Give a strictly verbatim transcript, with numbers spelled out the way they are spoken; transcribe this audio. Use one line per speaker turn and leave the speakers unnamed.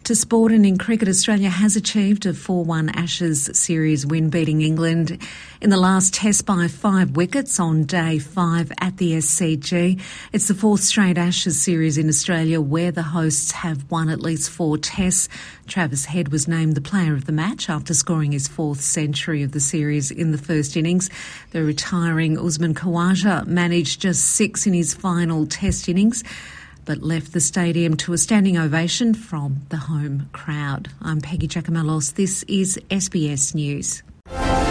To sport, and in cricket, Australia has achieved a four one Ashes series win, beating England in the last test by five wickets on day five at the S C G. It's the fourth straight Ashes series in Australia where the hosts have won at least four tests. Travis Head was named the player of the match after scoring his fourth century of the series in the first innings. The retiring Usman Khawaja managed just six in his final test innings, but left the stadium to a standing ovation from the home crowd. I'm Peggy Giacomellos. This is S B S News.